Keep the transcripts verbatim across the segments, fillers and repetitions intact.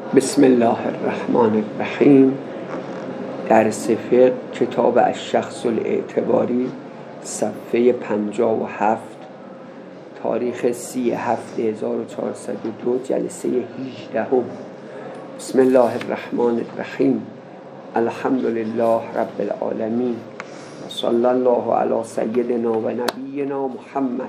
بسم الله الرحمن الرحیم. درس فقه کتاب الشخص الاعتباری، صفحه پنجاه و هفت، تاریخ سی هفت هزار و چهارصد و دو، جلسه هجدهم. بسم الله الرحمن الرحیم. الحمد لله رب العالمین و صلی الله علی سیدنا و نبینا محمد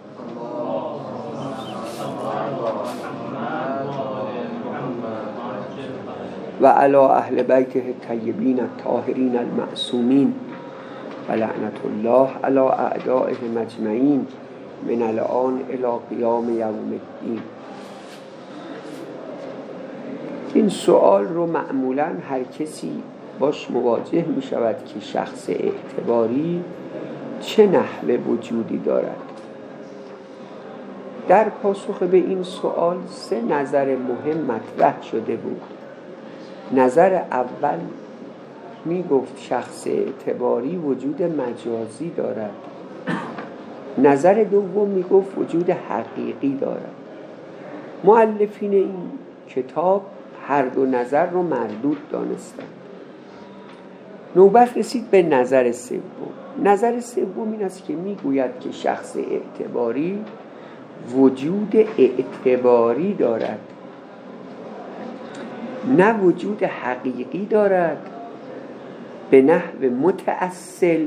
و علی اهل بیته الطیبین الطاهرین المعصومین و لعنت الله علی اعدائهم اجمعین من الآن الی قیام یوم الدین. این سوال رو معمولا هر کسی باش مواجه می شود که شخص اعتباری چه نحوه وجودی دارد. در پاسخ به این سوال سه نظر مهم مطرح شده بود. نظر اول می گفت شخص اعتباری وجود مجازی دارد. نظر دوم می گفت وجود حقیقی دارد. مؤلفین این کتاب هر دو نظر رو مردود دانستند. نوبت رسید به نظر سوم. نظر سوم این است که می گوید که شخص اعتباری وجود اعتباری دارد، نه وجود حقیقی دارد به نحو متأصل،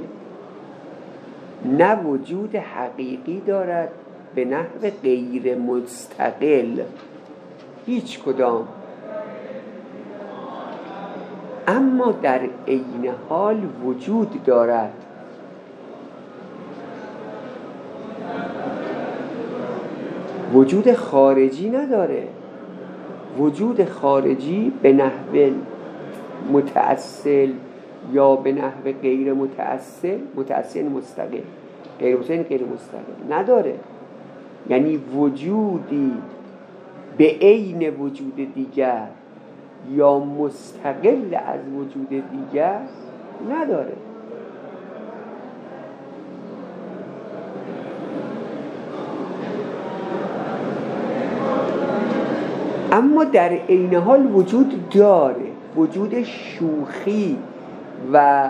نه وجود حقیقی دارد به نحو غیر مستقل، هیچ کدام. اما در عین حال وجود دارد. وجود خارجی نداره. وجود خارجی به نحو متأصل یا به نحو غیر متأصل، متأصل مستقل، غیر متأصل غیر مستقل نداره. یعنی وجودی به عین وجود دیگر یا مستقل از وجود دیگر نداره. اما در عین حال وجود داره. وجود شوخی و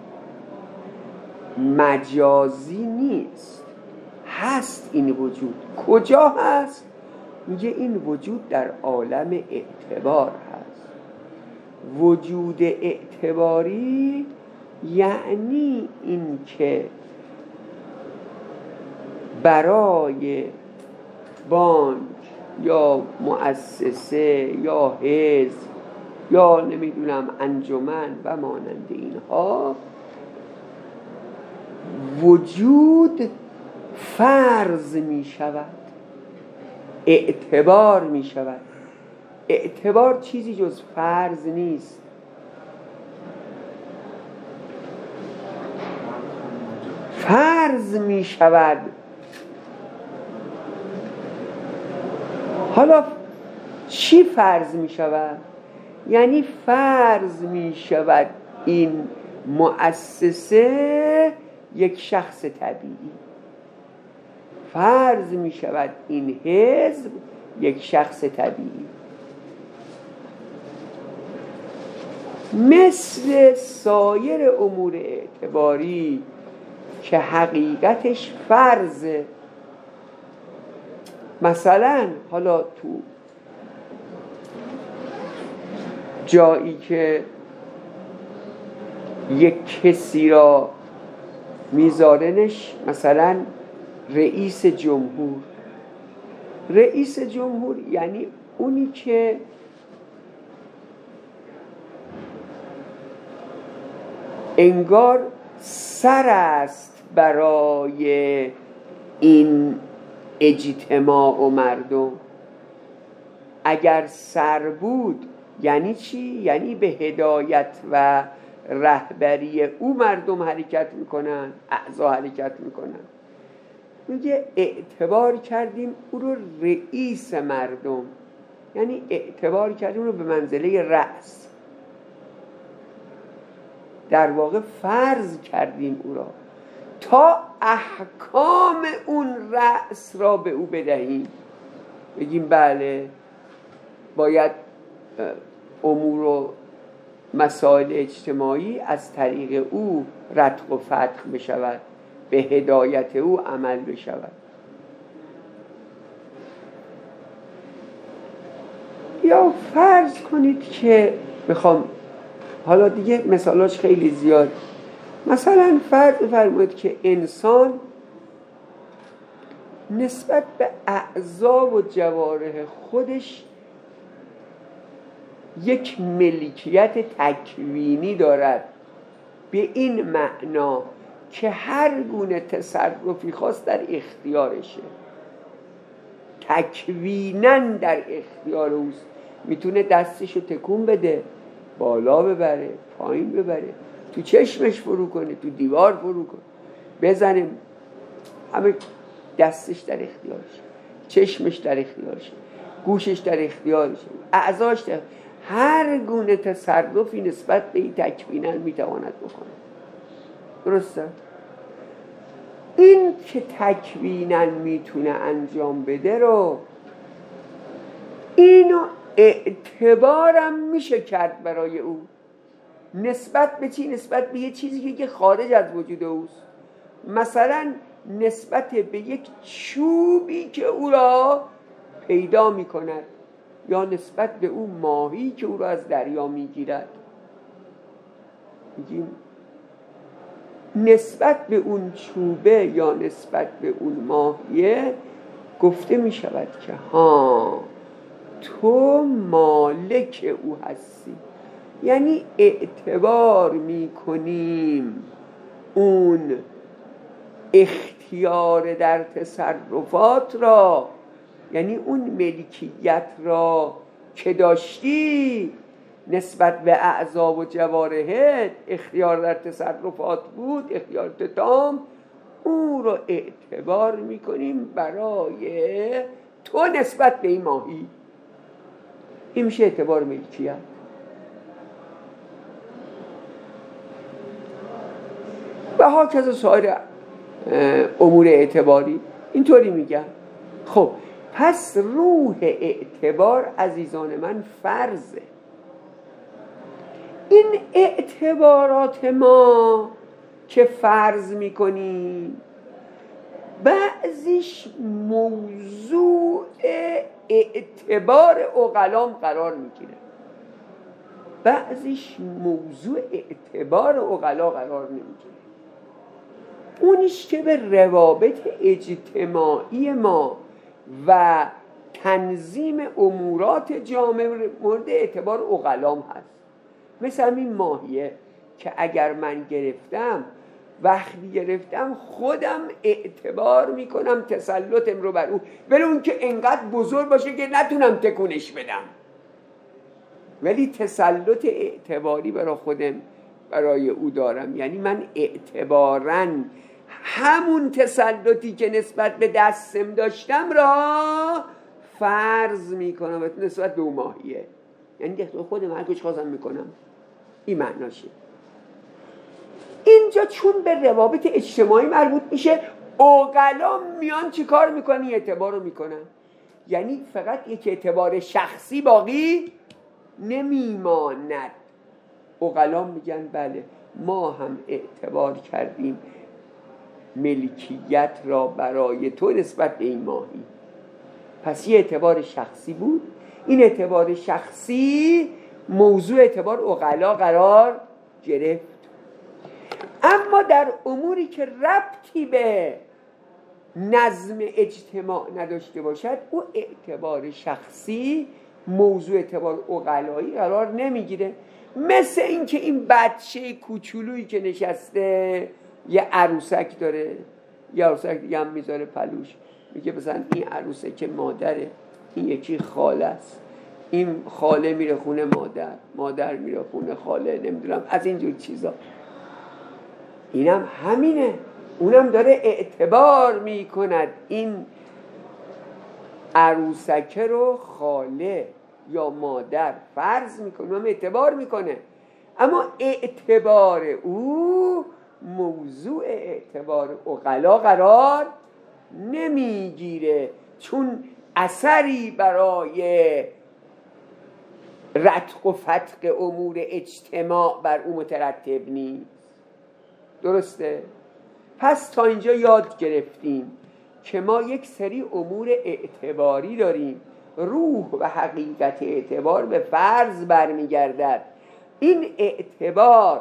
مجازی نیست، هست. این وجود کجا هست؟ میگه این وجود در عالم اعتبار هست. وجود اعتباری یعنی این که برای بانک یا مؤسسه یا حزب یا نمیدونم انجمن و مانند اینها وجود فرض می شود، اعتبار می شود. اعتبار چیزی جز فرض نیست. فرض می شود. حالا چی فرض می شود؟ یعنی فرض می شود این مؤسسه یک شخص طبیعی، فرض می شود این حزب یک شخص طبیعی. مثل سایر امور اعتباری که حقیقتش فرضه. مثلا حالا تو جایی که یک کسی را میذارنش، مثلا رئیس جمهور. رئیس جمهور یعنی اونی که انگار سر است برای این اجتماع و مردم. اگر سر بود یعنی چی؟ یعنی به هدایت و رهبری او مردم حرکت میکنن، اعضا حرکت میکنن. میگه اعتبار کردیم او رو رئیس مردم، یعنی اعتبار کردیم او رو به منزله رأس. در واقع فرض کردیم او را تا احکام اون رأس را به او بدهیم. بگیم بله باید امور و مسائل اجتماعی از طریق او رتق و فتق بشود، به هدایت او عمل بشود. یا فرض کنید که بخوام حالا دیگه مثالاش خیلی زیاد، مثلا فرض بفرمایید که انسان نسبت به اعضا و جوارح خودش یک ملکیت تکوینی دارد، به این معنا که هر گونه تصرفی خواست در اختیارشه، تکویناً در اختیار اوست. میتونه دستشو تکون بده، بالا ببره، پایین ببره، تو چشمش فرو کنه، تو دیوار فرو کنه، بزنه، همه دستش در اختیارشه، چشمش در اختیارشه، گوشش در اختیارشه، اعضاش در... هر گونه تصرفی نسبت به این تکویناً میتواند بکنه. درسته؟ این که تکویناً میتونه انجام بده رو، اینو اعتبارم میشه کرد برای او. نسبت به چی؟ نسبت به یه چیزی که خارج از وجود اوست. مثلا نسبت به یک چوبی که او را پیدا میکند، یا نسبت به اون ماهی که او را از دریا میگیرد. میگیم نسبت به اون چوبه یا نسبت به اون ماهیه گفته میشود که ها تو مالک او هستی. یعنی اعتبار میکنیم اون اختیار در تصرفات را، یعنی اون ملکیت را که داشتی نسبت به اعضا و جوارحت، اختیار در تصرفات بود، اختیار تام، او را اعتبار میکنیم برای تو نسبت به این ماهی. این میشه اعتبار ملکیت. و ها کذا سایر امور اعتباری اینطوری میگن. خب پس روح اعتبار عزیزان من فرضه. این اعتبارات ما که فرض میکنیم بعضیش موضوع اعتبار عقلام قرار میگیره، بعضیش موضوع اعتبار عقلا قرار نمیگیره. اونیش که به روابط اجتماعی ما و تنظیم امورات جامعه مورد اعتبار عقلام هست. مثل این ماهیه که اگر من گرفتم، وقتی گرفتم خودم اعتبار میکنم تسلطم رو بر اون، ولی اون که انقدر بزرگ باشه که نتونم تکونش بدم، ولی تسلط اعتباری برای خودم برای او دارم. یعنی من اعتباراً همون تسلطی که نسبت به دستم داشتم را فرض میکنم نسبت به اون ماهیه. یعنی خودم هر کچ خواستم میکنم. این معناشه. اینجا چون به روابط اجتماعی مربوط میشه، عقلا میان چی کار میکنن؟ اعتبار رو میکنن. یعنی فقط یک اعتبار شخصی باقی نمیماند. عقلا میگن بله ما هم اعتبار کردیم ملکیت را برای تو نسبت به این ماهی. پس یه اعتبار شخصی بود. این اعتبار شخصی موضوع اعتبار عقلا قرار گرفت. اما در اموری که ربطی به نظم اجتماع نداشته باشد، او اعتبار شخصی موضوع اعتبار عقلایی قرار نمیگیره. مثل این که این بچه کوچولویی که نشسته یه عروسک داره، یه عروسک دیگه هم میذاره پلوش، میگه مثلا این عروسک مادره، این یکی خاله است، این خاله میره خونه مادر، مادر میره خونه خاله، نمیدونم از اینجور چیزا. اینم همینه، اونم داره اعتبار میکند این عروسکه رو خاله یا مادر فرض میکنه، اونم اعتبار میکنه. اما اعتبار او موضوع اعتبار عقلا قرار نمیگیره، چون اثری برای رتق و فتق امور اجتماع بر او مترتب نیست. درسته؟ پس تا اینجا یاد گرفتیم که ما یک سری امور اعتباری داریم. روح و حقیقت اعتبار به فرض برمیگردد. این اعتبار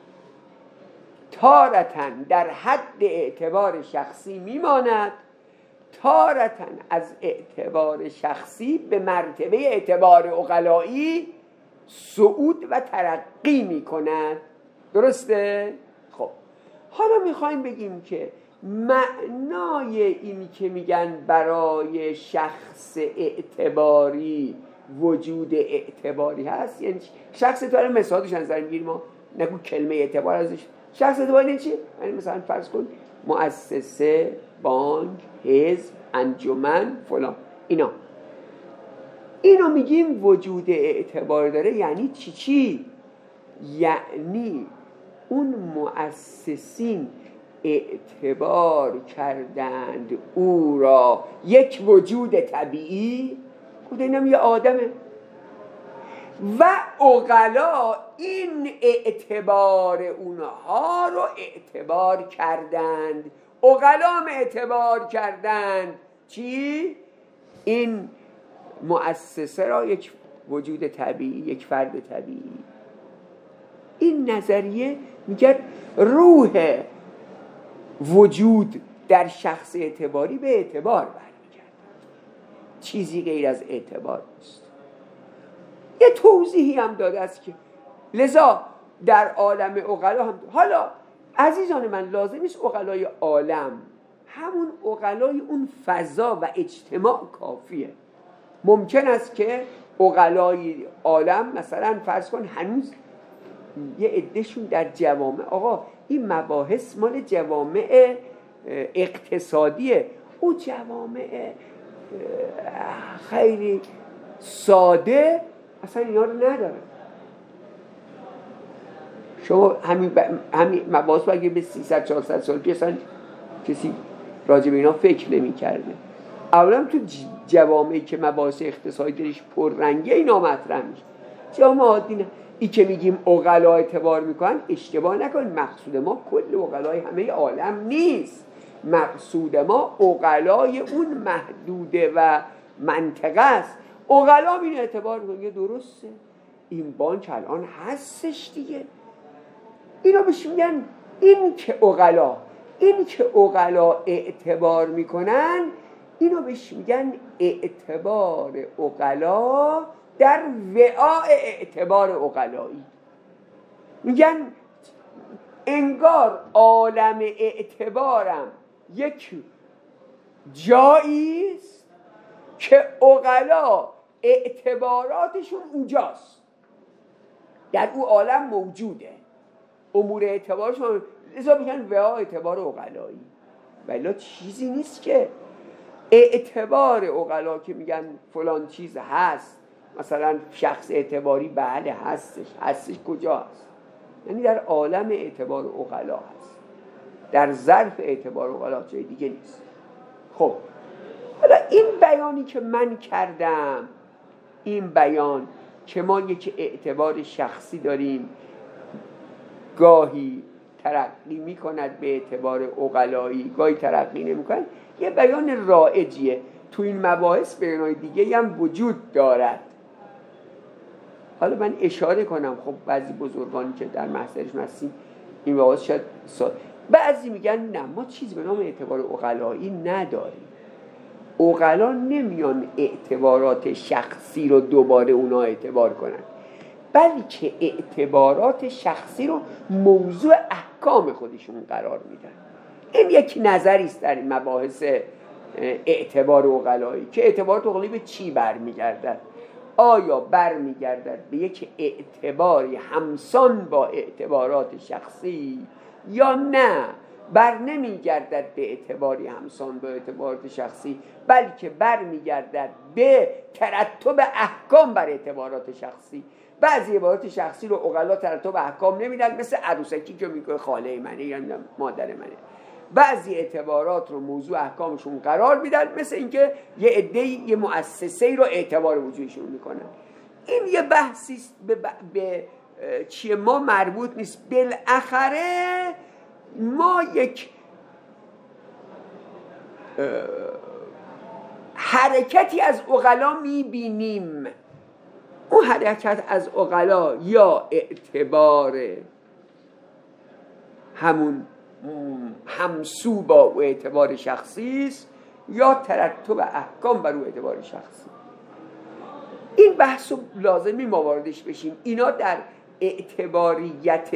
تارتاً در حد اعتبار شخصی میماند، تارتاً از اعتبار شخصی به مرتبه اعتبار عقلایی صعود و ترقی میکند. درسته؟ خب حالا میخوایم بگیم که معنای این که میگن برای شخص اعتباری وجود اعتباری هست یعنی شخص اعتباری مثالش نظر میگیریم، ما نگو کلمه اعتبار ازش. شخص اعتباری یعنی چی؟ یعنی مثلا فرض کن مؤسسه، بانک، حزب، انجمن، فلان، اینا اینو میگیم وجود اعتبار داره. یعنی چی چی؟ یعنی اون مؤسسین اعتبار کردند او را یک وجود طبیعی، خود اینم یه آدمه، و عقلا این اعتبار اونها رو اعتبار کردند. عقلا هم اعتبار کردند چی؟ این مؤسسه را یک وجود طبیعی، یک فرد طبیعی. این نظریه میگه روح وجود در شخص اعتباری به اعتبار برمیگرده، چیزی غیر از اعتبار نیست. یه توضیحی هم داده است که لذا در عالم عقلا هم. حالا عزیزان من لازم نیست عقلای عالم، همون عقلای اون فضا و اجتماع کافیه. ممکن است که عقلای عالم مثلا فرض کن هنوز یه عدهشون در جوامع، آقا این مباحث مال جوامع اقتصادیه، او جوامع خیلی ساده اصلا اینا رو نداره. شما همین, ب... همین مباحث اگه به سیصد چهارصد سال پیش اصلا کسی راجع به اینا فکر نمی کرده. اولا تو جوامعی که مباحث اقتصادی درش پررنگه اینا مطرح میشه. جامعه عادی نه. ای که میگیم عقلا اعتبار میکنن اشتباه نکنید، مقصود ما کل عقلای همه عالم نیست. مقصود ما عقلای اون محدوده و منطقه است. عقلا این اعتبار میکنه درسته، این بانک الان هستش دیگه. اینا بهش میگن این که عقلا این که عقلا اعتبار میکنن اینو بهش میگن اعتبار عقلا در وعاء اعتبار عقلایی. میگن انگار عالم اعتبارم یک جاییست که عقلا اعتباراتشون اونجاست، در اون عالم موجوده، امور اعتبارشون، لذا میگن وعاء اعتبار عقلایی. ولی چیزی نیست که اعتبار عقلا که میگن فلان چیز هست، مثلا شخص اعتباری بله هستش، هستش کجا هست؟ یعنی در عالم اعتبار عقلا هست، در ظرف اعتبار عقلا جای دیگه نیست. خب حالا این بیانی که من کردم، این بیان که ما یک اعتبار شخصی داریم گاهی ترقی میکند به اعتبار عقلایی، گاهی ترقی نمیکند، یه بیان رایجیه. تو این مباحث بیانای دیگه هم وجود دارد. حالا من اشاره کنم، خب بعضی بزرگانی که در محضرشون هستیم این مباحث شاید سا... بعضی میگن نه ما چیزی به نام اعتبار عقلایی نداریم. عقلا نمیان اعتبارات شخصی رو دوباره اونا اعتبار کنن، بلکه اعتبارات شخصی رو موضوع احکام خودشون قرار میدن. این یک نظری است در این مباحث اعتبار عقلایی که اعتبارات عقلایی به چی برمیگردد؟ آیا برمیگردد به یک اعتباری همسان با اعتبارات شخصی یا نه بر نمیگردد به اعتباری همسان با اعتبارات شخصی، بلکه برمیگردد به ترتب احکام بر اعتبارات شخصی. بعضی اعتبارات شخصی رو عقلا ترتب احکام نمیدن، مثل عروسکی که میگه خاله منه یا مادر منه. بعضی اعتبارات رو موضوع احکامشون قرار میدن، مثل اینکه یه عده‌ای یه مؤسسه‌ای رو اعتبار وجودشون میکنن. این یه بحثی است به, به چیه ما مربوط نیست. بالاخره ما یک حرکتی از عقلا میبینیم. اون حرکت از عقلا یا اعتبار همون همسو با اعتبار شخصی است یا ترتب احکام بر او اعتبار شخصی. این بحث رو لازمی ما واردش بشیم. اینا در اعتباریت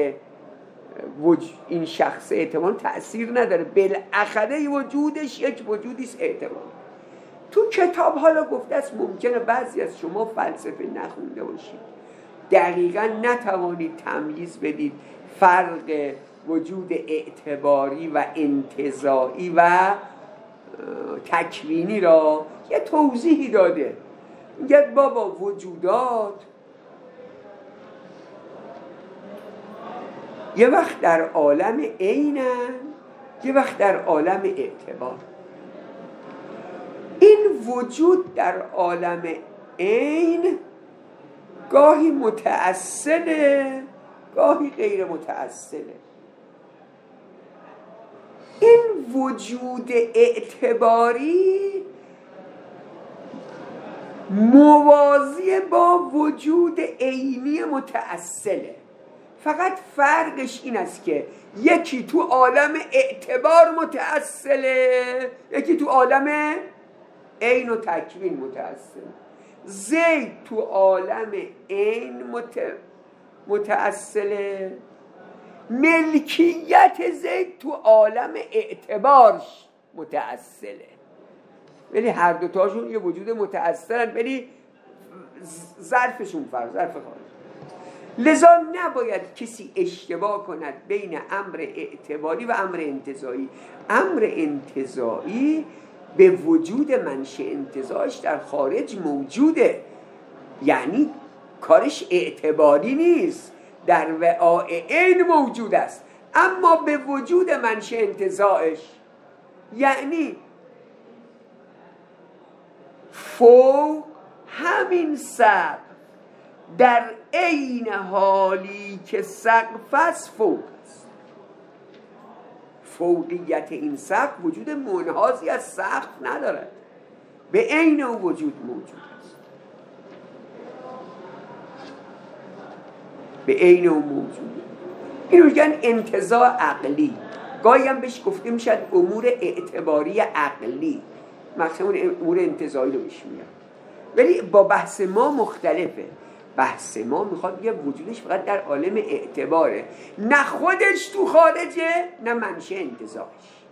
این شخص اعتبار تأثیر نداره. بالاخره وجودش یک وجودیست اعتبار. تو کتاب حالا گفته است ممکنه بعضی از شما فلسفه نخونده باشید، دقیقا نتوانید تمییز بدید فرق وجود اعتباری و انتزاعی و تکوینی را. یه توضیحی داده، میگه بابا وجودات یه وقت در عالم عینن، یه وقت در عالم اعتبار. این وجود در عالم عین گاهی متأصله، گاهی غیر متأصله. این وجود اعتباری موازی با وجود عینی متأصله، فقط فرقش این است که یکی تو عالم اعتبار متأصله، یکی تو عالم عین و تکوین متأصله. زید تو عالم عین مت... متأصله، ملکیت زید تو عالم اعتبارش متأصله. ولی هر دوتاشون یه وجود متأصلن، ولی ظرفشون فرق، ظرف خارج. لذا نباید کسی اشتباه کند بین امر اعتباری و امر انتزاعی. امر انتزاعی به وجود منشأ انتزاعش در خارج موجوده، یعنی کارش اعتباری نیست، در وعاء عین موجود است. اما به وجود منشأ انتزاعش، یعنی فوق همین سقف در عین حالی که سقف است فوق است. فوقیت این سقف وجود منحازی از سقف ندارد، به عین او وجود موجود است، به عین او موجود. اینو میگن انتزاع عقلی. گاهی هم بهش گفته میشد امور اعتباری عقلی، مخصوصا امور انتزاعی رو بهش میگن. ولی با بحث ما مختلفه. بحث ما میخواد بگه وجودش فقط در عالم اعتباره، نه خودش تو خارجه نه منشأ انتزاعش.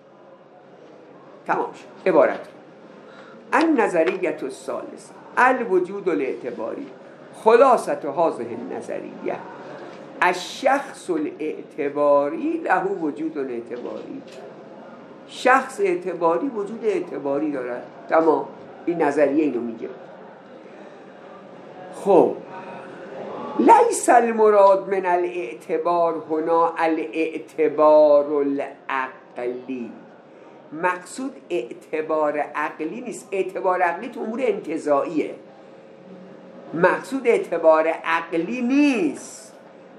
تمام شد. عبارت ان نظریت الثالثه الوجود الاعتباری خلاصه هذه النظریه الشخص الاعتباری له وجود اعتباری. شخص اعتباری وجود اعتباری دارد. تمام. این نظریه اینو میگه. خب لیس المراد من الاعتبار هنا الاعتبار العقلی. مقصود اعتبار عقلی نیست. اعتبار عقلی تو امور انتزاعیه. مقصود اعتبار عقلی نیست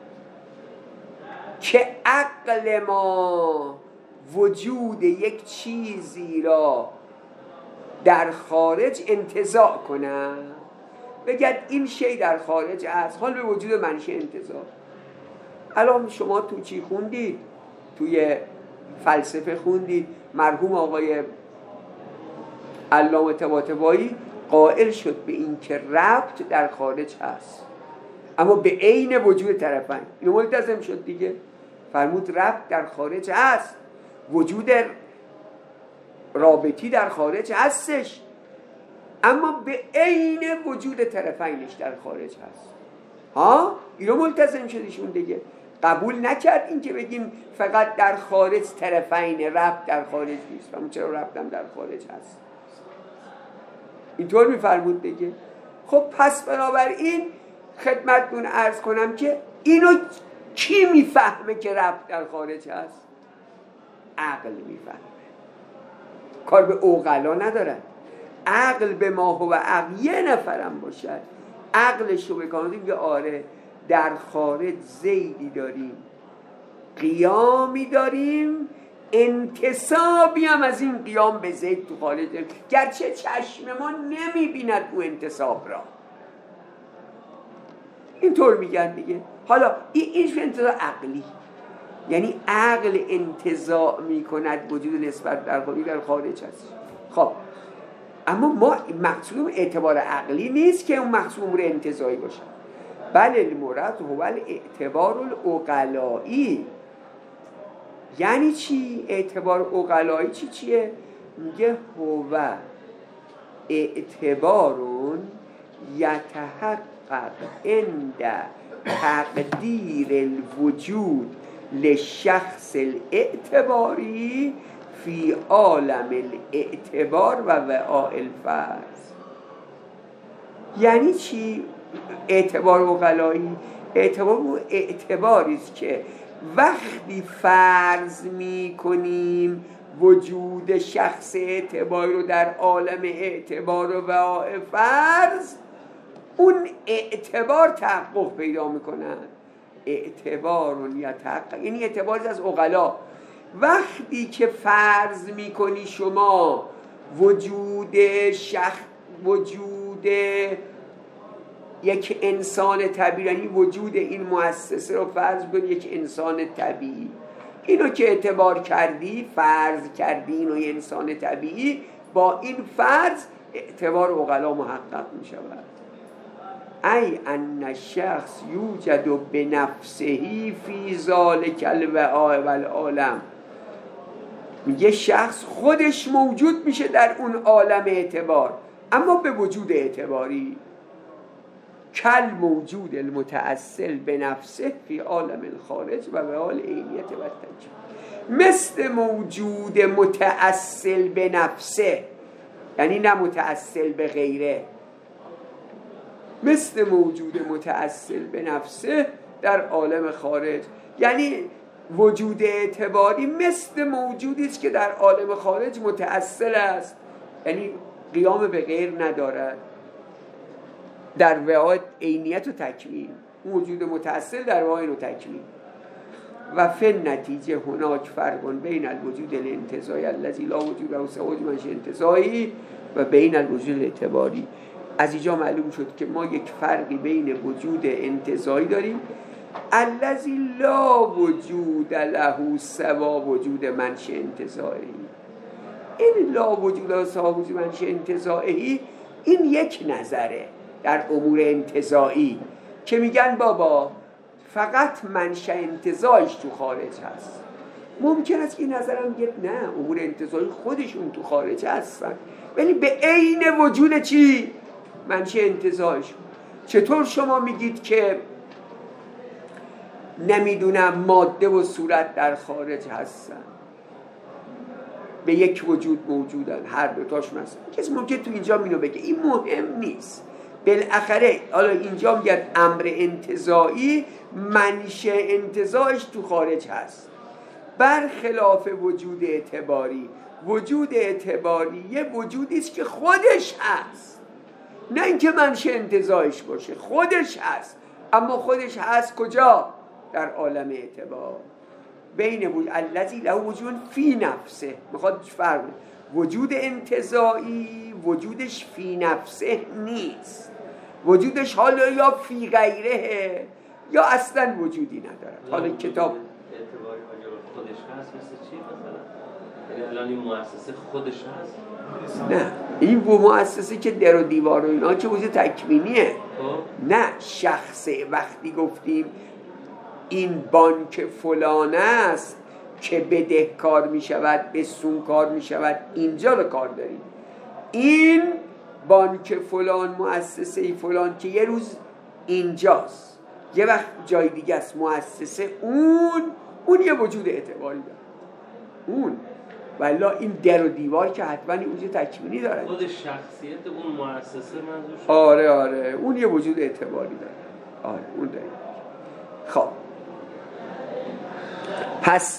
که عقل ما وجود یک چیزی را در خارج انتزاع کنه، بگید این شی در خارج است، حال به وجود منشأ انتزاع. الان شما تو چی خوندید؟ توی فلسفه خوندید. مرحوم آقای علامه طباطبایی قائل شد به این که ربط در خارج هست، اما به عین وجود طرفین. اینو ملتزم شد دیگه. فرمود ربط در خارج هست، وجود رابطی در خارج هستش، اما به عین وجود طرفینش در خارج هست. ها؟ اینو ملتزم شدیشون دیگه. قبول نکرد این که بگیم فقط در خارج طرفین، ربط در خارج نیست. فرمود چرا ربطم در خارج هست؟ اینطور میفرمود دیگه. خب پس بنابراین خدمتتون عرض کنم که اینو کی میفهمه که ربط در خارج هست؟ عقل میفهمه. کار به عقلا نداره. عقل به ما هو عقل یه نفرم باشد عقلش رو بکنیم که آره در خارج زیدی داریم، قیامی داریم، انتسابی هم از این قیام به زید تو خارج داریم، گرچه چشم ما نمیبیند او انتساب را. اینطور میگن دیگه. حالا این اینش انتزاع عقلی، یعنی عقل انتزاع میکند وجود نسبت در خارج در خارج هست. خب اما ما مقصودم اعتبار عقلی نیست که اون مقصود امور انتزاعی باشه، بله المراد هو الاعتبار العقلایی. یعنی چی اعتبار عقلایی؟ چی چیه؟ میگه هو اعتبارون یتحقق عند تقدیر الوجود لشخص الاعتباری فی عالم الاعتبار و وعاء الفرض. یعنی چی اعتبار عقلایی؟ اعتبار او اعتباری است که وقتی فرض می کنیم وجود شخص اعتباری رو در عالم اعتبار و وعاء فرض، اون اعتبار تحقق پیدا میکنن. اعتبار یتحقق، یعنی اعتباری از عقلا. وقتی که فرض میکنی شما وجود شخص، وجود یک انسان طبیعی، یعنی وجود این مؤسسه رو فرض کنی یک انسان طبیعی، اینو که اعتبار کردی، فرض کردی اینو یه انسان طبیعی، با این فرض اعتبار عقلا محقق می شود. ای ان الشخص یوجد بنفسه فی ذلک الوعاء والعالم. میگه شخص خودش موجود میشه در اون عالم اعتبار، اما به وجود اعتباری. کل موجود المتأصل بنفسه فی عالم الخارج و وعاء العینیت و التجربه. مثل موجود متأصل بنفسه، یعنی نه متأصل به غیره، مثل موجود متأصل به نفسه در عالم خارج. یعنی وجود اعتباری مثل موجودی است که در عالم خارج متأصل است، یعنی قیام به غیر ندارد، در وعاء عینیت و تکوین. وجود متأصل در وعاء و تکوین. و فی نتیجه هناک فرق بین الوجود الانتزاعی الذی لا وجود له سوى منشأ انتزاعی و بین الوجود الاعتباری. از اینجا معلوم شد که ما یک فرقی بین وجود انتزاعی داریم الذی لا وجود له سوى وجود منشأ انتزاعی. این لا وجود له سوى وجود منشأ انتزاعی این یک نظره در امور انتزاعی که میگن بابا فقط منشأ انتزاعش تو خارج هست. ممکن است که این نظرم بگه نه، امور انتزاعی خودشون تو خارج هستن، ولی به عین وجود چی؟ منشأ انتزاعشون. چطور شما میگید که نمیدونم ماده و صورت در خارج هستن، به یک وجود موجودن، هر دوتاشون هستن؟ کسی ممکن تو اینجا اینو بگه، این مهم نیست. بالاخره حالا اینجا میگه امر انتزاعی منشأ انتزاعش تو خارج هست، برخلاف وجود اعتباری. وجود اعتباری یه وجودی است که خودش هست، نه اینکه منشأ انتزاعش باشه، خودش هست. اما خودش هست کجا؟ در عالم اعتبار. بین وجود الذی له وجود فی نفسه، میخواد فرق. وجود انتزاعی وجودش فی نفسه نیست، وجودش حالا یا فی غیره یا اصلا وجودی نداره. حالا کتاب اعتباری خودش هست مثل چی مثلا؟ یعنی الان این مؤسسه خودش هست؟ نه، این مؤسسه که در و دیوار و اینا که وجود تکوینیه. نه، شخصه. وقتی گفتیم این بانک فلان است که بدهکار می شود، بسونکار می شود، اینجا رو کار داریم. این بانک فلان، مؤسسه فلان که یه روز اینجاست، یه وقت جای دیگه است، مؤسسه اون اون یه وجود اعتباری داره اون، ولی این در و دیوار که حتما وجود تکوینی داره. خود شخصیت اون مؤسسه منظور شد؟ آره آره اون یه وجود اعتباری داره. آره اون داره. خب پس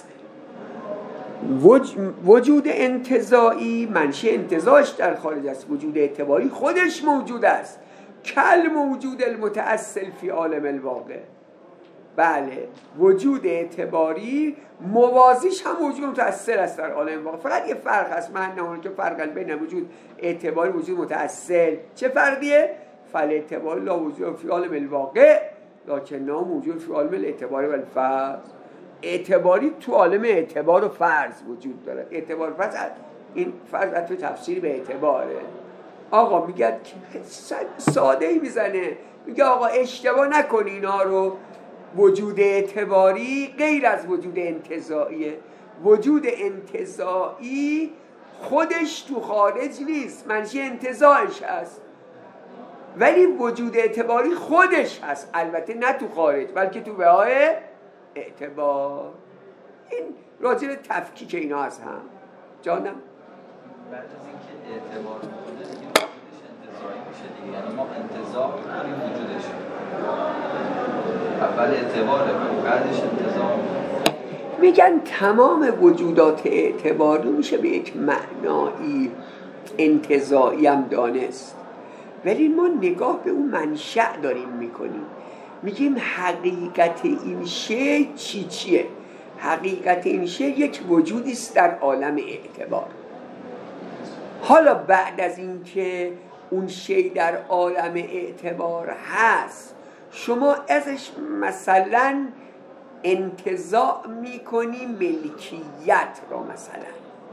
وجود انتزاعی منشأ انتزاعش در خارج است، وجود اعتباری خودش موجود است، کل موجود المتأصل فی عالم الواقع. بله، وجود اعتباری موازیش هم وجود متأصل است در عالم واقع. فقط یه فرق هست، من نه که فرق بین وجود اعتباری وجود متأصل. چه فرقیه؟ فل اعتبار لا وجود فی عالم الواقع لکن نام وجود فی عالم الاعتبار و الفرض. اعتباری تو عالم اعتبار و فرض وجود داره. اعتبار و فرض، این فرض تو تفسیر به اعتباره. آقا میگه ساده ای میزنه، میگه آقا اشتباه نکن اینا رو، وجود اعتباری غیر از وجود انتزاعیه. وجود انتزاعی خودش تو خارج نیست، منشی انتزاعش هست، ولی وجود اعتباری خودش هست، البته نه تو خارج بلکه تو بهای اعتبار. این راجع به تفکیک اینا هست هم جانم. بعد از اینکه اعتبار خودش دیگه وجودش انتزاعی میشه دیگه، یعنی ما انتزاع میکنیم وجودش، اول اعتباره بعدش انتزاع. میگن تمام وجودات اعتباری میشه به یک معنایی انتزاعی هم دانست، ولی ما نگاه به اون منشأ داریم میکنیم، میگیم حقیقت این شی چی چیه؟ حقیقت این شی یک وجودی است در عالم اعتبار. حالا بعد از اینکه اون شی در عالم اعتبار هست، شما ازش مثلا انتزاع میکنی ملکیت را، مثلا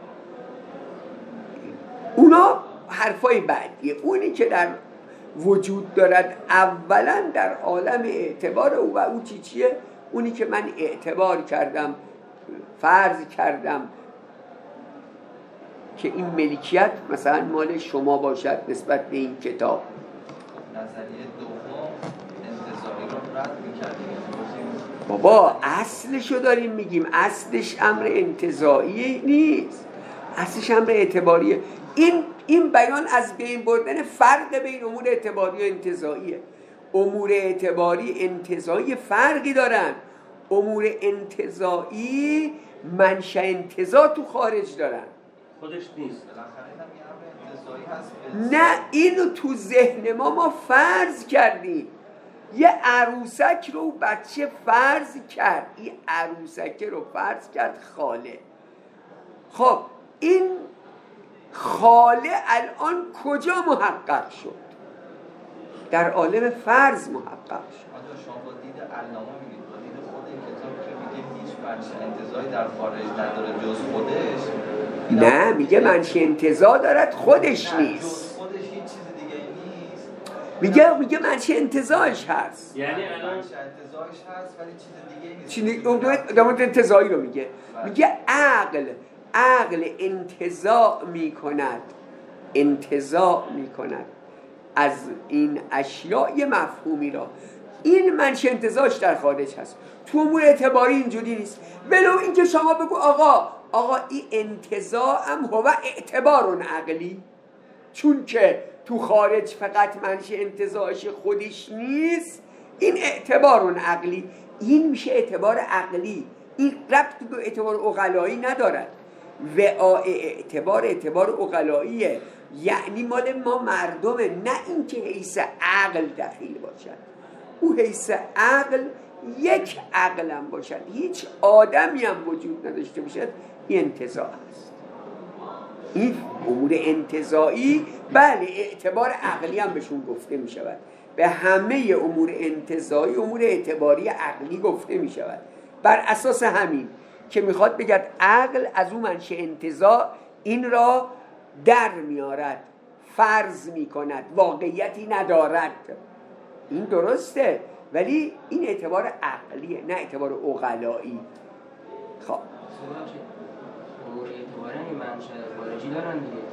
اونا حرفای بعدیه. اونی که در وجود دارد اولا در عالم اعتبار او و او چی چیه؟ اونی که من اعتبار کردم، فرض کردم که این ملکیت مثلا مال شما باشد نسبت به این کتاب. نظریه دوم انتزاعی رو رد می‌کردیم. بابا اصلشو داریم میگیم، اصلش امر انتزاعی نیست، اصلش امر اعتباریه. این این بیان از بین بردن فرق بین امور اعتباری و انتزاعیه. امور اعتباری انتزاعی فرقی دارن، امور انتزاعی منشأ انتزاع تو خارج دارن، خودش نیست. نه اینو تو ذهن ما ما فرض کردیم. یه عروسک رو بچه فرض کرد، این عروسک رو فرض کرد خاله. خب این خاله الان کجا محقق شد؟ در عالم فرض محقق شد. شما با دید علامه میگید، با دید خود این کتاب که میگه هیچ منشأ انتزاعی در خارج نداره جز خودش. نه میگه منشأ انتزاع دارد خودش نیست. جز خودش هیچ چیز دیگه نیست. میگه میگه منشأ انتزاعش هست. یعنی الان منشأ انتزاعش هست ولی چیز دیگه نیست. چی اون دامت انتزاعی رو میگه. میگه عقل عقل انتزاع میکند، انتزاع میکند از این اشیاء یه مفهومی را، این منشأ انتزاعش در خارج هست. تو امور اعتباری اینجوری نیست. ولو اینکه شما بگو آقا آقا این انتزاع هم هو اعتبار عقلی، چون که تو خارج فقط منشأ انتزاعش خودش نیست، این اعتبار عقلی، این میشه اعتبار عقلی، این ربط به اعتبار عقلایی ندارد. وعاء اعتبار اعتبار عقلاییه، یعنی مال ما مردمه، نه اینکه حیث عقل دخیل باشد. او حیث عقل یک عقل هم باشد، هیچ آدمی هم وجود نداشته باشد، این انتزاع است. این امور انتزاعی بله اعتبار عقلی هم بهشون گفته می شود. به همه امور انتزاعی امور اعتباری عقلی گفته می شود. بر اساس همین که میخواد بگد عقل از اون منشأ انتزاع این را در میارد، فرض میکند، واقعیتی ندارد. این درسته، ولی این اعتبار عقلیه نه اعتبار عقلایی. خب امور اعتباری منشأ خارجی دارن دیگه،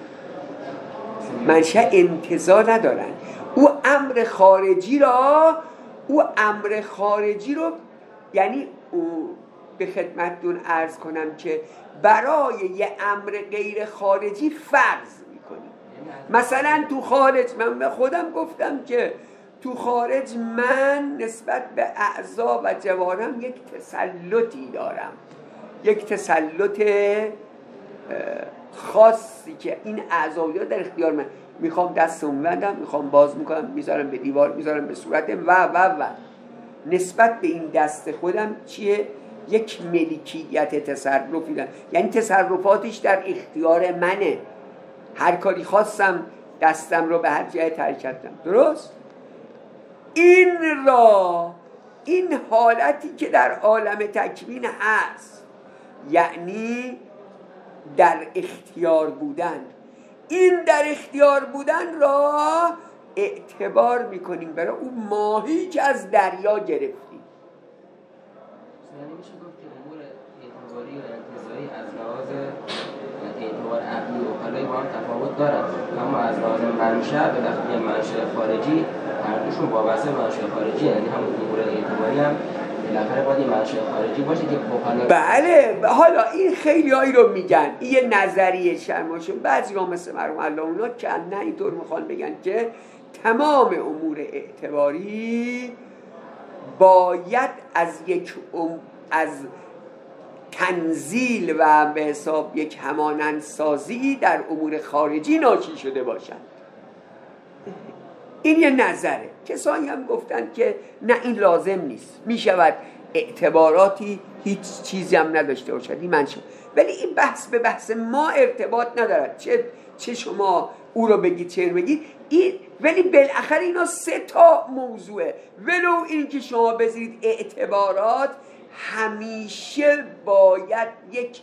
منشأ انتزاع ندارن. او امر خارجی را او امر خارجی رو یعنی او به خدمتتون عرض کنم که برای یه امر غیر خارجی فرض میکنیم. مثلا تو خارج من خودم گفتم که تو خارج من نسبت به اعضا و جوارم یک تسلطی دارم، یک تسلط خاصی که این اعضا در اختیار من، میخوام دستمو میبندم، میخوام باز میکنم، میذارم به دیوار، میذارم به صورتم و و و نسبت به این دست خودم چیه؟ یک ملکیت تصرفی دارم، یعنی تصرفاتش در اختیار منه. هر کاری خواستم دستم رو به هر جای حرکت دادم. درست؟ این را این حالتی که در عالم تکوین هست، یعنی در اختیار بودن، این در اختیار بودن را اعتبار میکنیم برای اون ماهی که از دریا گرفتیم. یعنی میشه گفت که امور اعتباری و انتزاعی از لحاظ اعتبار عقلی و عقلایی با هم تفاوت دارد، اما از لحاظ منشأ به وقتی منشأ خارجی هر دوشون وابسته به منشأ خارجی، یعنی همون امور اعتباری هم بالاخره باید یه منشأ خارجی باشه که بخواد. بله. حالا این خیلی هایی رو میگن این یه نظریه شرماشون، بعضی ها مثل مرحوم علام‌الله که نه اینطور میخوان بگن که تمام امور اعتباری باید از یک ام... از تنزیل و به حساب یک همانندسازی در امور خارجی ناشی شده باشند. این یه نظره. کسانی هم گفتن که نه این لازم نیست، میشود اعتباراتی هیچ چیزی هم نداشته باشد، این منشه. ولی این بحث به بحث ما ارتباط ندارد، چه چه شما او رو بگید چه بگید این، ولی بالاخره اینا سه تا موضوعه. ولو این که شما بذارید اعتبارات همیشه باید یک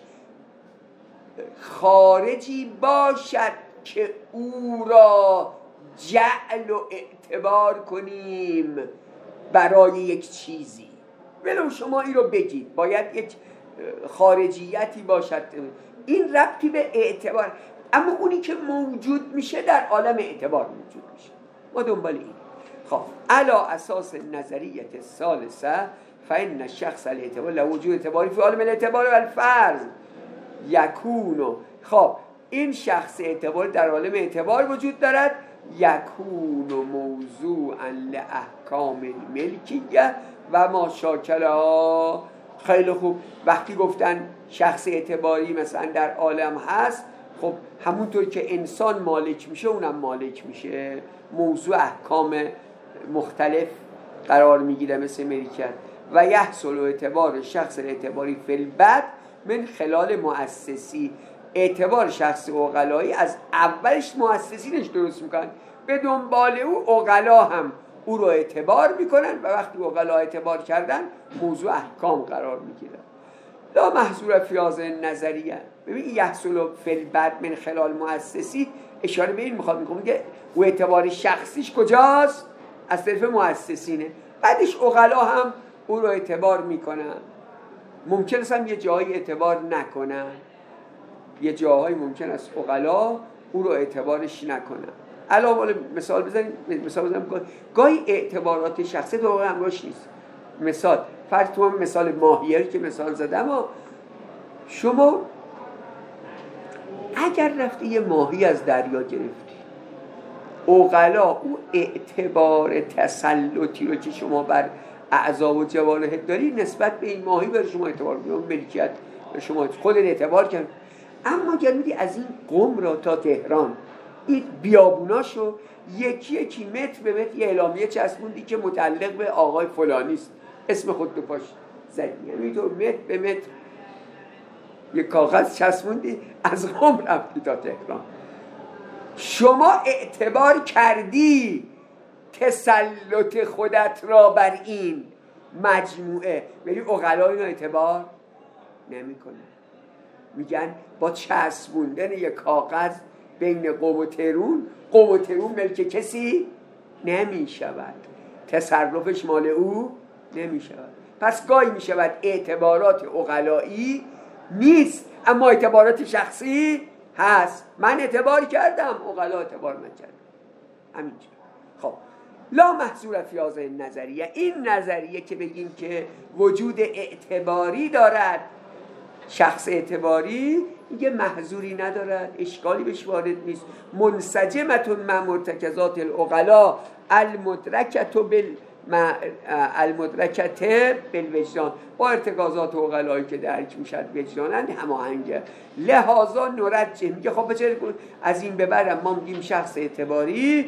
خارجی باشد که او را جعل و اعتبار کنیم برای یک چیزی. ولو شما این رو بگید باید یک خارجیتی باشد، این ربطی به اعتبار، اما اونی که موجود میشه در عالم اعتبار موجود میشه. ما دنبال این. خب علا اساس نظریت الثالثه فإن الشخص الاعتبار لوجود اعتباری فی عالم الاعتبار و الفرض یکونو. خب این شخص اعتبار در عالم اعتبار وجود دارد، یکونو موضوعا لاحکام الملکیه و ما شاکلها. خیلی خوب، وقتی گفتن شخص اعتباری مثلا در عالم هست، خب همونطور که انسان مالک میشه اونم مالک میشه، موضوع احکام مختلف قرار میگیره مثل ملکیت. و یحصل اعتبار شخص اعتباری فی البدء من خلال مؤسسی. اعتبار شخص عقلایی از اولش مؤسسینش درست میکنن، به دنبال او عقلا هم او رو اعتبار میکنن و وقتی عقلا اعتبار کردن موضوع احکام قرار میگیره. لا محظور فی هذه النظریه. ببین یحصل فی البدء من خلال مؤسسی اشاره به این میخواد میکنه که او اعتبار شخصیش کجاست؟ از طرف مؤسسینه. بعدش عقلا هم او رو اعتبار میکنن. ممکن است هم یه جایی اعتبار نکنن، یه جاهایی ممکن است عقلا او رو اعتبارش نکنن. علاوه مثال بزنیم، مثال بزنیم گاهی اعتبارات شخصی تو واقعا همراهش نیست. مثال فرض تو هم مثال ماهیه که مثال زدم، اما شما اگر رفتی یه ماهی از دریا گرفتی، عقلا او اعتبار تسلطی رو که شما بر اعضا و جوارح داری نسبت به این ماهی بر شما اعتبار می‌کنه، ملکیت شما خودت اعتبار کرد. اما گردی از این قم را تا تهران این بیابوناشو یکی یکی متر به متر یه اعلامیه چسبوندی که متعلق به آقای فلانی است، اسم خود تو پاش زدی، یعنی تو متر به متر یه کاغذ چسبوندی، از قم رفتی تا تهران. شما اعتبار کردی تسلط خودت را بر این مجموعه، ولی عقلا اینو اعتبار نمی‌کنه. میگن با چسبوندن یک کاغذ بین قم و تهران، قم و تهران ملک کسی نمی شود، تصرفش مال او نمی شود. پس گاهی می شود اعتبارات عقلایی نیست اما اعتبارات شخصی هست. من اعتبار کردم، عقلا اعتبار نکردم، همینجور. خب لا محظور فی هذه النظریه. این نظریه که بگیم که وجود اعتباری دارد، شخص اعتباری، میگه محظوری ندارد، اشکالی بهش وارد نیست. منسجمتون مع مرتکزات العقلا المدرکت المدرکت بالوجدان با ارتکازات عقلایی که درک میشد وجدانن هماهنگه. لحاظا نرجح میگه خب بچه از این ببرم ما میگیم شخص اعتباری،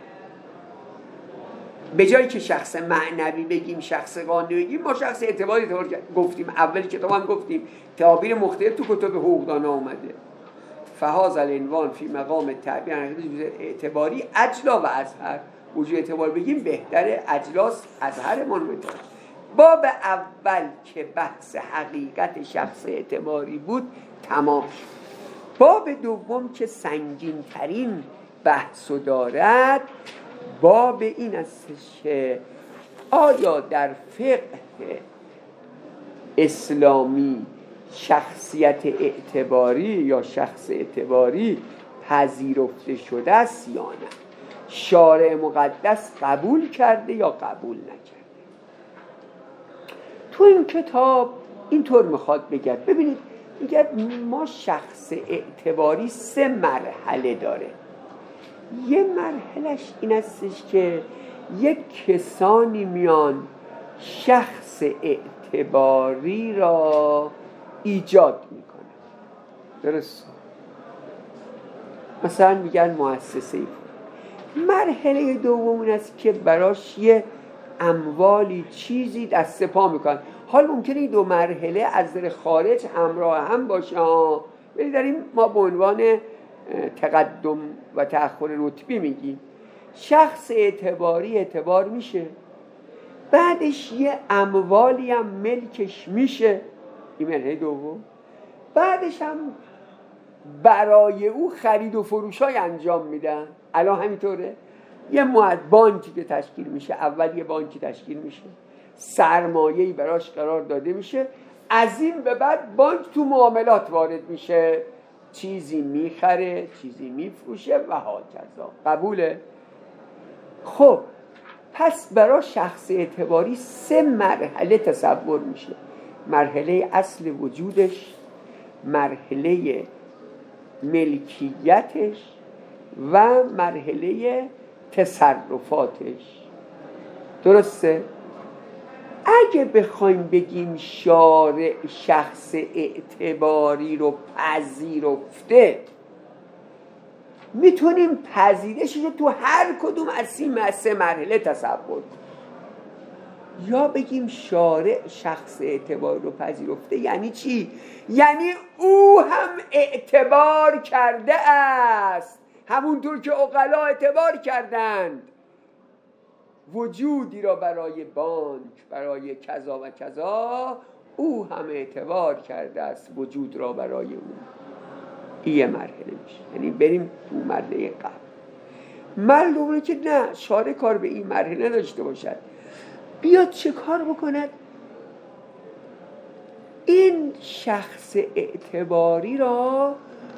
به جایی که شخص معنوی بگیم شخص قانونی بگیم ما شخص اعتباری اعتبار گفتیم. اول کتاب هم گفتیم تعابیر مختلف تو کتب حقوقدانا اومده. فهاز العنوان فی مقام تعبیر عن اعتباری اجلا و اظهر. وجود اعتبار بگیم بهتره، اجلاس اظهر منویده. باب اول که بحث حقیقت شخص اعتباری بود تمام شد. باب دوم که سنگین ترین بحثو دارد باب این است که آیا در فقه اسلامی شخصیت اعتباری یا شخص اعتباری پذیرفته شده است یا نه؟ شارع مقدس قبول کرده یا قبول نکرده؟ تو این کتاب اینطور میخواد بگه. ببینید میگه ما شخص اعتباری سه مرحله داره. یه مرحلهش این استش که یک کسانی میان شخص اعتباری را ایجاد میکنن. درست؟ مثلا میگن مؤسسه ای. مرحله دوم این است که براش یه اموالی چیزی دست پا میکنن. حال ممکنه این دو مرحله از در خارج همراه هم باشه، ولی داریم ما به عنوان تقدم و تأخر رتبی میگیم. شخص اعتباری اعتبار میشه، بعدش یه اموالی هم ملکش میشه، این مرحله دوم. بعدش هم برای او خرید و فروشای انجام میدن. الان همینطوره. یه معد بانکی که تشکیل میشه، اول یه بانکی تشکیل میشه، سرمایه‌ای براش قرار داده میشه، از این به بعد بانک تو معاملات وارد میشه، چیزی میخره چیزی میفروشه و هاکذا. قبوله؟ خب پس برای شخص اعتباری سه مرحله تصور میشه. مرحله اصل وجودش، مرحله ملکیتش و مرحله تصرفاتش. درسته؟ اگه بخوایم بگیم شارع شخص اعتباری رو پذیرفته، میتونیم پذیرشش رو تو هر کدوم از این سه مرحله تصور کنیم. یا بگیم شارع شخص اعتباری رو پذیرفته یعنی چی؟ یعنی او هم اعتبار کرده است، همونطور که عقلا اعتبار کردند. وجودی را برای بانک، برای کذا و کذا، او هم اعتبار کرده است وجود را برای او. این مرحله میشه. یعنی بریم تو مرحله قبل. معلومه که نه، شارع کار به این مرحله داشته باشد. بیاد چه کار بکند؟ این شخص اعتباری را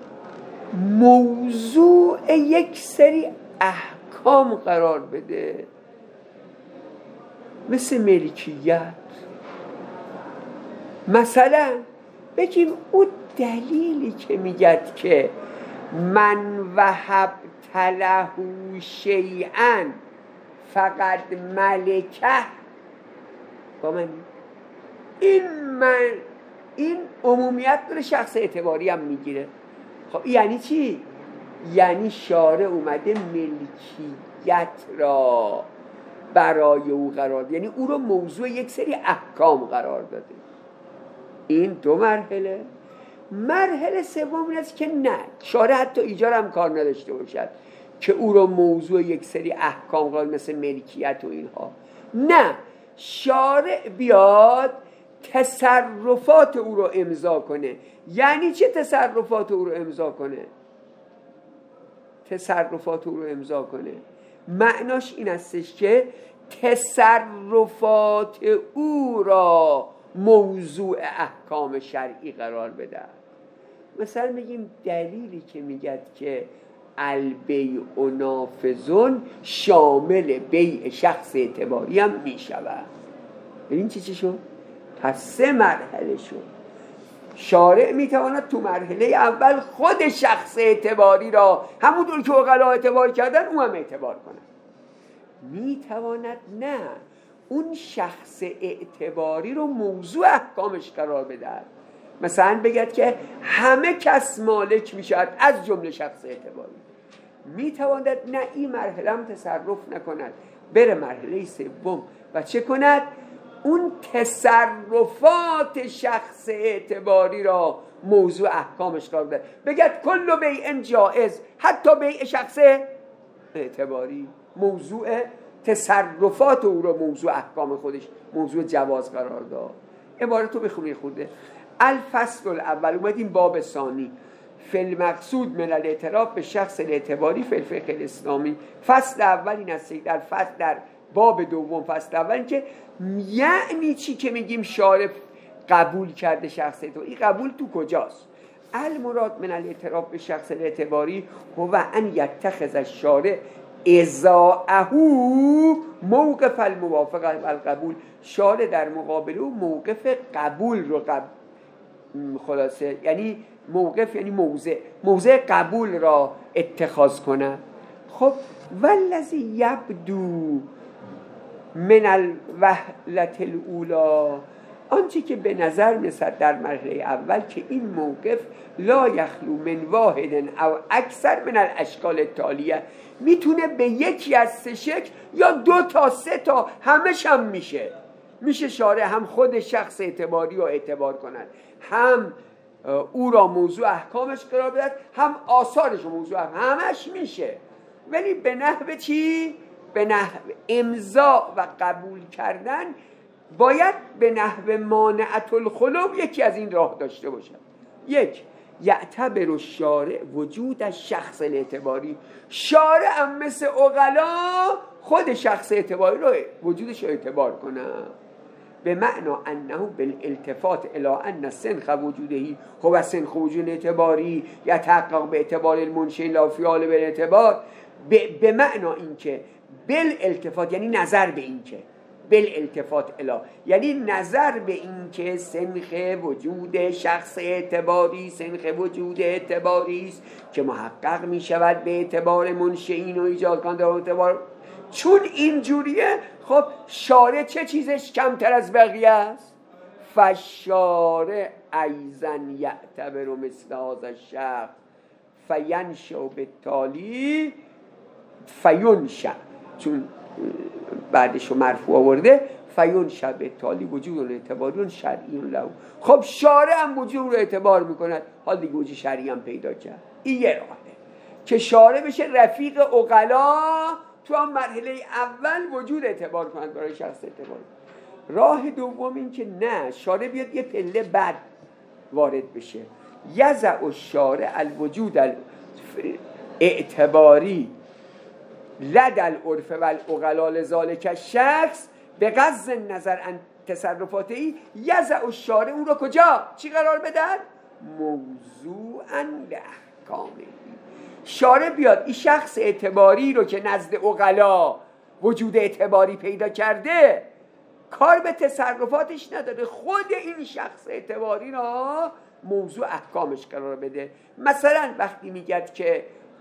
موضوع یک سری احکام قرار بده، مثل ملکیت. مثلا بگیم اون دلیلی که میگد که من وهب له شیئا فقط ملکه، با من این من این عمومیت داره، شخص اعتباری هم میگیره. خب یعنی چی؟ یعنی شارع اومده ملکیت را برای او قرار داده، یعنی او رو موضوع یک سری احکام قرار داده. این دو مرحله. مرحله سوم این است که نه، شارع حتی ایجار هم کار نداشته باشد که او رو موضوع یک سری احکام قرار، مثل ملکیت و اینها. نه، شارع بیاد تصرفات او رو امضا کنه. یعنی چه تصرفات او رو امضا کنه؟ تصرفات او رو امضا کنه معناش این استش که تصرفات او را موضوع احکام شرعی قرار بده. مثلا میگیم دلیلی که میگه که البیع نافذون شامل بیع شخص اعتباری هم میشود. ببین چی چی شد؟ پس سه مرحله شد. شارع میتواند تو مرحله اول خود شخص اعتباری را همونطور که عقلا اعتبار کردن او هم اعتبار کنه. میتواند نه، اون شخص اعتباری رو موضوع احکامش قرار بده. مثلا بگید که همه کس مالک میشد از جمله شخص اعتباری. میتواند نه این مرحله هم تصرف نکند، بره مرحله سوم و چه کند؟ اون تصرفات شخص اعتباری را موضوع احکامش قرار بده. بگید کل بیع جائز، حتی بیع شخص اعتباری موضوع تصرفات او را موضوع احکام خودش موضوع جواز قرار داد. عبارت رو بخونی خوده. الفصل الاول، اومدیم باب ثانی، فی المقصود من الاعتراف به شخص اعتباری فی الفقه الاسلامی. فصل اول این است، در فصل در باب دوم فصل اول که یعنی چی که میگیم شارع قبول کرده شخص اعتباری، این قبول تو کجاست؟ المراد من الاعتراف به شخص اعتباری هو ان یتخذ الشارع ازاءه موقف الموافقه و القبول. شارع در مقابل او موقف قبول رو قبول، خلاصه یعنی موقف یعنی موضع موضع قبول را اتخاذ کنه. خب والذی یبدو من الوهلة الاولی، آنچه که به نظر میرسد در مرحله اول که این موقف لا یخلو من واحد او اکثر من الاشکال التالیه، میتونه به یکی از سه شکل یا دو تا سه تا همش هم میشه. میشه شارع هم خود شخص اعتباری رو اعتبار کند، هم او را موضوع احکامش قرار بدهد، هم آثارش رو موضوع احکام. همش میشه، ولی به نحو چی؟ به نحو امضا و قبول کردن باید به نحو مانعة الخلو یکی از این راه داشته باشد. یک، یعتبر الشارع وجود الشخص الاعتباری، شارع هم مثل عقلا خود شخص اعتباری رو وجودش رو اعتبار کنه، به معنا انه بالالتفات الى ان سنخ وجودهی هو سنخ وجود اعتباری یتحقق به اعتبار المنشئ لا فعال بالاعتبار. به معنا این که بالالتفات یعنی نظر به این که بالالتفات الی یعنی نظر به این که سنخ وجود شخص اعتباری سنخ وجود اعتباری است که محقق می شود به اعتبار منشئین و ایجاد کننده اعتبار. چون اینجوریه، خب شارع چه چیزش کمتر از بقیه است؟ فشارع ایزن یعتبر مثل هذا الشخص فینشأ بالتالی فینشأ، چون بعدشو مرفوع آورده، فینشأ بالتالی وجود اعتباری شرعی له. خب شارع هم وجود رو اعتبار میکند، حال دیگه وجود شرعی هم پیدا کرد. این یه راهه که شارع بشه رفیق عقلا تو هم مرحله اول وجود اعتبار کنند برای شخص اعتباری. راه دوم این که نه، شارع بیاد یه پله بعد وارد بشه. یضع الشارع الوجود اعتباری لدى العرف و العقلا لذالک الشخص به غض النظر عن تصرفاته، یضع الشارع اون رو کجا چی قرار بدن؟ موضوعا لاحکامه. شارع بیاد این شخص اعتباری رو که نزد عقلا وجود اعتباری پیدا کرده کار به تصرفاتش نداره، خود این شخص اعتباری رو موضوع احکامش قرار بده. مثلا وقتی میگد که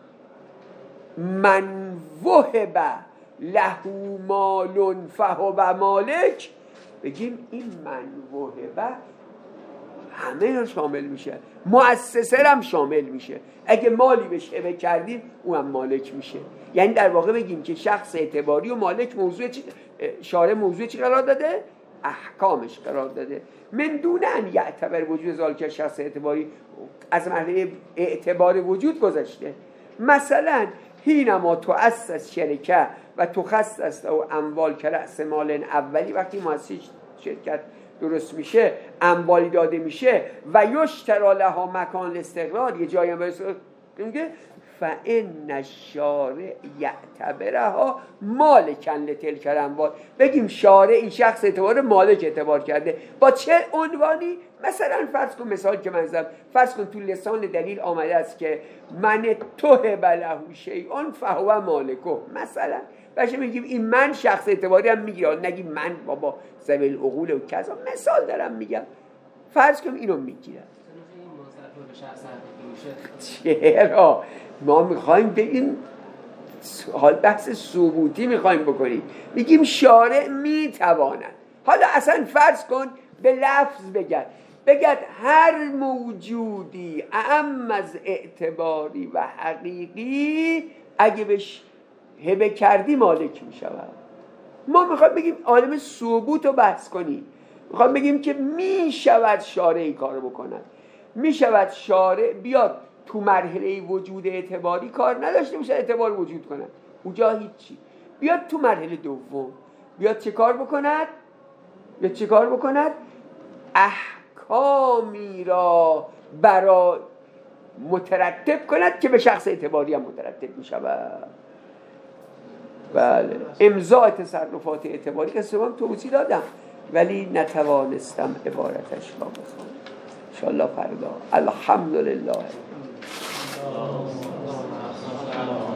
من وهب له مال فهو مالک، بگیم این من وهب همه رو شامل میشه، مؤسسه هم شامل میشه. اگه مالی بهش هبه کردیم اون هم مالک میشه. یعنی در واقع بگیم که شخص اعتباری و مالک موضوع چی، شارع موضوع چی قرار داده؟ احکامش قرار داده. من دون ان یعتبر وجود ذالک شخص اعتباری، از مرحله اعتبار وجود گذشته. مثلا حینما تؤسس شرکه و تخصص او اموال که رأس مال اولی، وقتی مؤسس شرکت درست میشه اموالی داده میشه و یشتری لها مکان استقرار، یه جایی هم برسه میگه فإن الشارع یعتبرها مالکا لتلک الاموال، بگیم شارع این شخص اعتبار مالک اعتبار کرده. با چه عنوانی؟ مثلا فرض کن، مثال که من زدم، فرض کن تو لسان دلیل آمده است که من توهب له شیء فهو مالکه، مثلا باشه میگیم این من شخص اعتباری هم میگیره، نگیم من بابا ذوی العقول و کذا، مثال دارم میگم، فرض کن اینو میگیرم. چرا ما میخوایم به این حال بحث ثبوتی میخوایم بکنیم، میگیم شارع میتواند. حالا اصلا فرض کن به لفظ بگد بگد هر موجودی اعم از اعتباری و حقیقی اگه بهش هبه کردی مالک میشود. ما میخوایم بگیم عالم ثبوت رو بحث کنیم، میخوایم بگیم که میشود شارع این کار بکند، میشود شارع بیاد تو مرحله وجود اعتباری کار نداشته میشه اعتبار وجود کند، اونجا هیچی، بیاد تو مرحله دوم بیاد چه کار بکند؟ بیاد چه کار بکند؟ احکامی را برای مترتب کند که به شخص اعتباری هم مترتب میشود. بله، امضاء تصرفات اعتباری که سوام توضیح دادم ولی نتوانستم عبارتش را بخونم. انشاءالله فردا. الحمدلله.